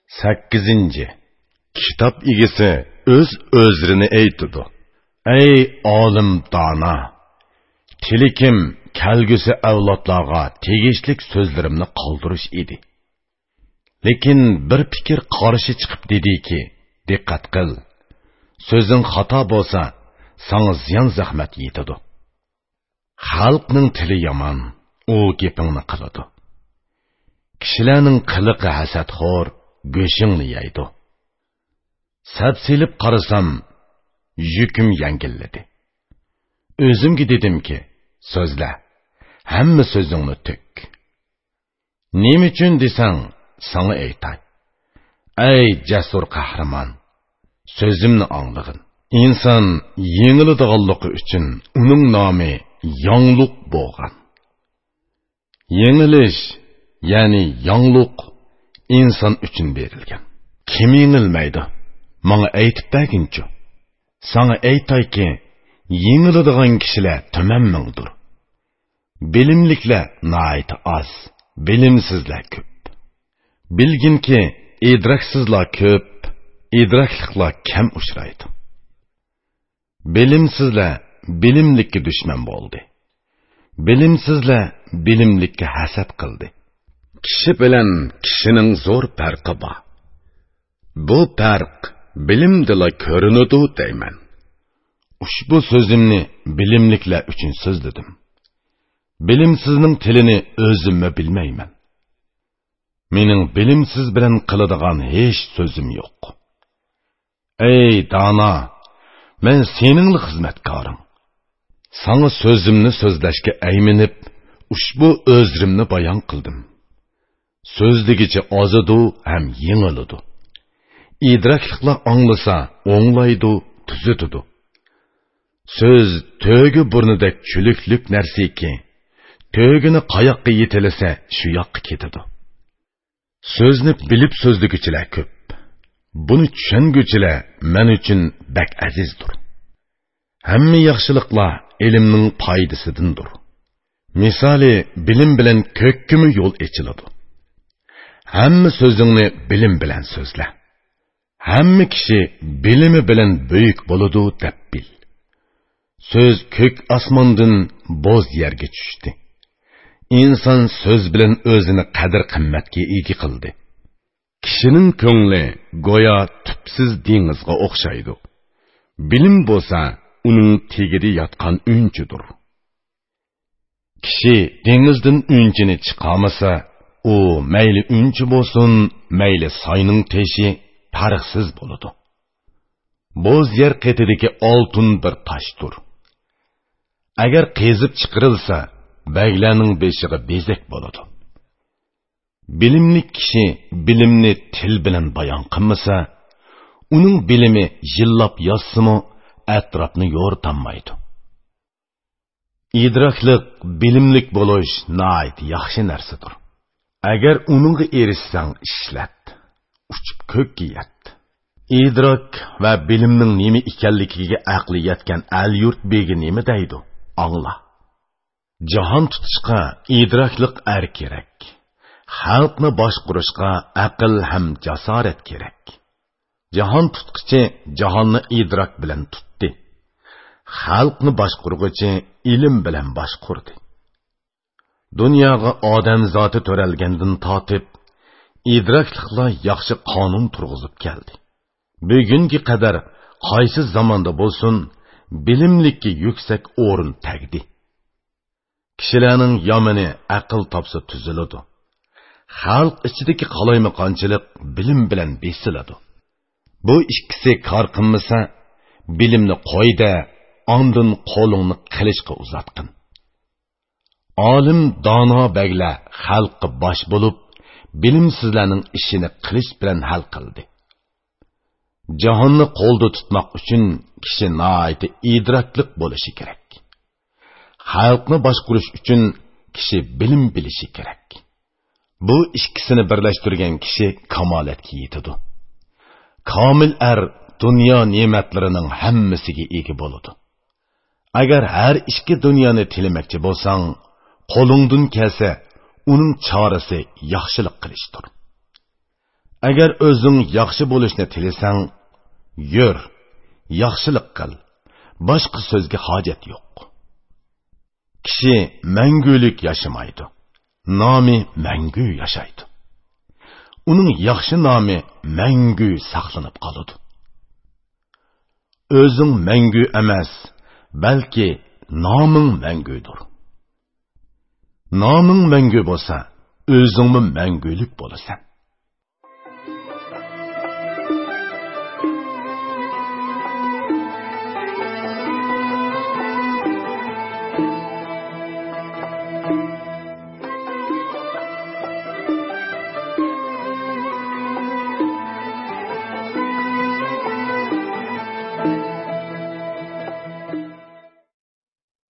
8. Kitob egasi o'z-o'zini aytdi. Ey olim dona, tilikim kelgusi avlodlarga tegishlik so'zlarimni qoldirish edi. Lekin bir fikr qarshi chiqib dediki, diqqat qil. So'zing xato bo'lsa, sana ziyon zahmat yetadi. Xalqning tili yomon, u gapingni qiladi. Kishilarning qiliqi hasadxo'r, go'shingni yeydi. Sapsilib qarasam, yukim yengilladi. O'zimga dedimki, so'zla, hamma so'zingni to'k. Nima uchun desang, sana aytay. Ey jasur qahramon, so'zimni anglag'in. İnsan yengiladiganligi uchun uning nomi yangliq bo'lgan. Yengilish, ya'ni yangliq inson uchun berilgan. Kim yengilmaydi? Menga aytib berginchi. Sana aytayki, yengiladigan kishilar tamammingdir. Bilimliklar nayt az, bilimsizlar ko'p. Bilginki, idraksizlar ko'p, idrakliklar kam uchraydi. Bilimsizlar bilimlikka dushman bo'ldi. Bilimsizlar bilimlikka hasad qildi. Kishi bilan kishining zo'r farqi bor. Bu farq bilimdila ko'rinadi deyman. Ushbu so'zimni bilimliklar uchun so'zladim. Bilimsizning tilini o'zimmi bilmayman. Mening bilimsiz bilan qiladigan hech so'zim yo'q. Ey dana, men seningli xizmatkoring. Sana so'zimni so'zlashga ayminib, ushbu o'zrimni bayon qildim. So'zligicha ozidu ham yengiladi. İdrakliklar anglasa, o'nglaydi, tuzitidi. Söz tögü burnidek chuluklik narsaki, tögini qayoqqa yetilasa, shu yoqqa ketadi. So'zni bilib so'zliguchilar ko'p. Buni tushunguchilar men uchun bak azizdir. Hamma yaxshiliklar ilmning foydasidandir. Misali, bilim bilan ko'kkimi yo'l ochiladi. Hamma so'zingni bilim bilan so'zla. Hamma kishi bilimi bilan buyuk bo'ladi deb bil. So'z ko'k osmondan bo'z yerga tushdi. İnson so'z bilan o'zini qadr-qimmatga ega qildi. Kishining ko'ngli go'yo tubsiz dengizga o'xshaydi. Bilim bo'lsa, uning tegida yotgan unchidir. Kishi dengizdan unchini chiqarmasa, u mayli unchi bo'lsin, mayli soyning teshi farqsiz bo'ladi. Bo'z yer qetidagi oltin bir toshdir. Agar qezib chiqarilsa, baglarning beshiga bezak bo'ladi. Bilimli kishi bilimni til bilan bayon qilmasa, uning bilimi yillab yozsimi, atrofni yo'rtanmaydi. İdraklik, bilimlik bo'lish nihoyat yaxshi narsadir. Agar uningga erishsang, ishlat, uchib ko'kka yet. İdrak va bilimning nima ekanligiga aqli yetgan al-yurt begi nima deydi? Angla. Jahon tutishqa idraklik kerak. Xalqni boshqarishga aql ham jasorat kerak. Jahon tutqichi jahonni idrak bilan tutdi. Xalqni boshqaruvchi ilm bilan boshqardi. Dunyoga odam zoti to'ralgandan tortib, idrakliklar yaxshi qonun turg'izib keldi. Bugungi qadar qaysi zamonda bo'lsin, bilimlikka yuksak o'rin tagdi. Kishilarning yomini aql topsa tuziladi. Xalq ichidagi qalaymaqonchilik bilim bilan besiladi. Bu ikkisi kor qilmasa, bilimni qo'yda, ondan qo'lingni qilishga uzatqin. Olim dono baglar xalqqa bosh bo'lib, bilimsizlarning ishini qilish bilan hal qildi. Jahonni qo'lda tutmoq uchun kishi nihoyat idraklik bo'lishi kerak. Xalqni boshqarish uchun kishi bilim bilishi kerak. Bu ikkisini birlashtirgan kishi kamolatga yetadi. Komil dunyo ne'matlarining hammasiga ega bo'ladi. Agar har ikki dunyoni tilamoqchi bo'lsang, qo'lingdan kelsa, uning chorasi yaxshilik qilishdir. Agar o'zing yaxshi bo'lishni tilasang, yur, yaxshilik qil. Boshqa so'zga hojat yo'q. Kishi mangulik yashamaydi. Nomi mangu yashaydi. Uning yaxshi nomi mangu saqlanib qoladi. O'zing mangu emas, balki noming mangudir. Noming mangu bo'lsa, o'zingmi mangulik bo'lasan.